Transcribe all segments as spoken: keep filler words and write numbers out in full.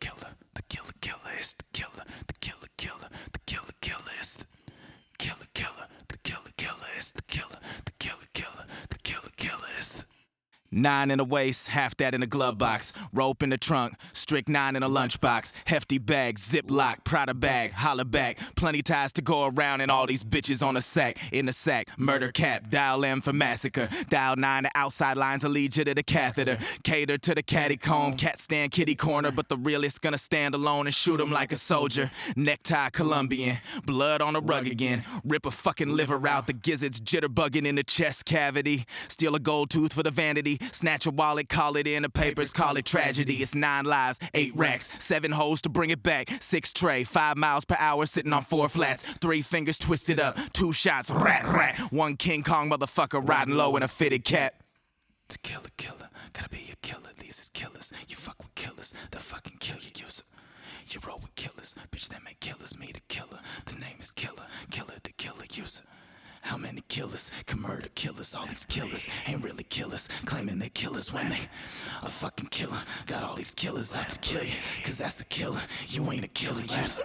killer, the killer killer is the killer, the killer killer, the killer killer is the killer killer, the killer killer is the killer, the killer killer, the killer killer is the Nine in the waist, half that in the glove box. Rope in the trunk, strict nine in a lunchbox. Hefty bag, ziplock, Prada bag, holla back. Plenty ties to go around and all these bitches on a sack. In the sack, murder cap, dial M for massacre. Dial nine to outside lines will lead you to the catheter. Cater to the catty comb, cat stand kitty corner. But the realist gonna stand alone and shoot him like a soldier. Necktie Colombian, blood on the rug again. Rip a fucking liver out, the gizzards jitterbugging in the chest cavity. Steal a gold tooth for the vanity. Snatch a wallet, call it in the papers, call it tragedy. It's nine lives, eight racks, seven hoes to bring it back. Six tray, five miles per hour, sitting on four flats. Three fingers twisted up, two shots, rat, rat. One King Kong motherfucker riding low in a fitted cap. To kill a killer, gotta be a killer. These is killers. You fuck with killers, they'll fucking kill you. Use 'em. You roll with killers, bitch, that make killers. Me the killer, the name is Killer. Killer the killer, user. How many killers can murder killers? All these killers ain't really killers, claiming they killers when they a fucking killer. Got all these killers out to kill you, cause that's a killer. You ain't a killer, you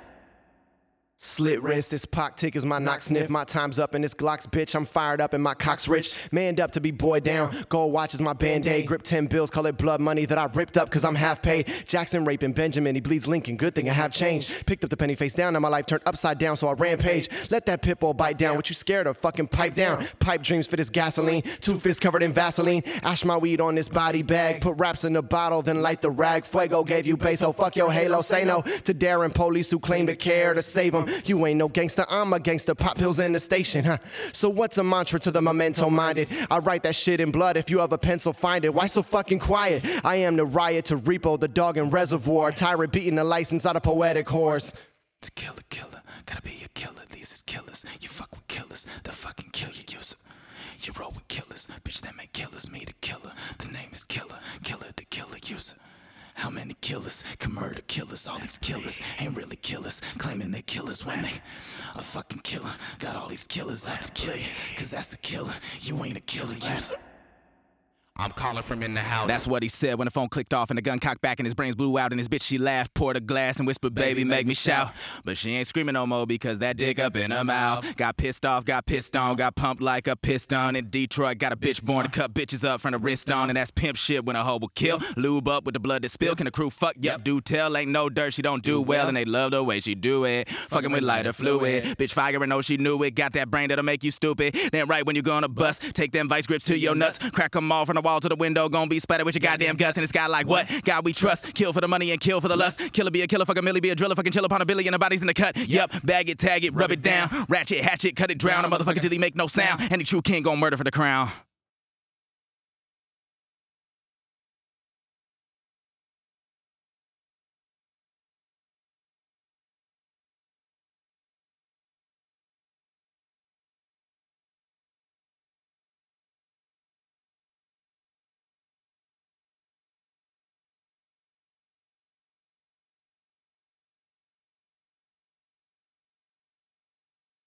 Slit wrist, this Pac tick is my knock sniff. My time's up and this Glock's bitch. I'm fired up and my cock's rich. Manned up to be boyed down. Gold watch is my band-aid. Grip ten bills, call it blood money that I ripped up cause I'm half paid. Jackson raping Benjamin, he bleeds Lincoln. Good thing I have change. Picked up the penny face down, now my life turned upside down, so I rampage. Let that pit bull bite down. What you scared of? Fucking pipe down. Pipe dreams for this gasoline. Two fists covered in Vaseline. Ash my weed on this body bag. Put raps in the bottle, then light the rag. Fuego gave you peso. Fuck your halo. Say no to daring police who claim to care to save them. You ain't no gangster, I'm a gangster. Pop pills in the station, huh? So what's a mantra to the memento minded? I write that shit in blood. If you have a pencil, find it. Why so fucking quiet? I am the riot to Repo, the dog in Reservoir. Tyrant beating the license out of poetic horse. To kill a killer, gotta be a killer. These is killers. You fuck with killers, they'll fucking kill you. Use 'em. You roll with killers, bitch, that make killers. Me the killer, the name is Killer. Killer the killer, user. How many killers can murder killers? All these killers ain't really killers, claiming they killers when they a fucking killer. Got all these killers out to kill you, cause that's a killer. You ain't a killer, you I'm calling from in the house. That's what he said when the phone clicked off and the gun cocked back and his brains blew out and his bitch she laughed, poured a glass and whispered, baby, make me shout. But she ain't screaming no more because that dick up in her mouth. Got pissed off, got pissed on, got pumped like a piston. In Detroit, got a bitch born to cut bitches up from the wrist on. And that's pimp shit when a hoe will kill. Lube up with the blood that spill. Can the crew fuck? Yep, do tell. Ain't no dirt, she don't do well. And they love the way she do it. Fucking with lighter fluid. Bitch firing, know she knew it. Got that brain that'll make you stupid. Then right when you gonna bust, take them vice grips to your nuts. Crack them all from the wall to the window. Gonna be splattered with your goddamn guts. And it's got like what? God we trust. Kill for the money and kill for the lust. Killer be a killer, fuck a millie, be a driller, fucking chill upon a billy and the body's in the cut. Yep, bag it, tag it, rub it down. Ratchet, hatchet, cut it, drown a motherfucker till he make no sound. Any true king gon' murder for the crown.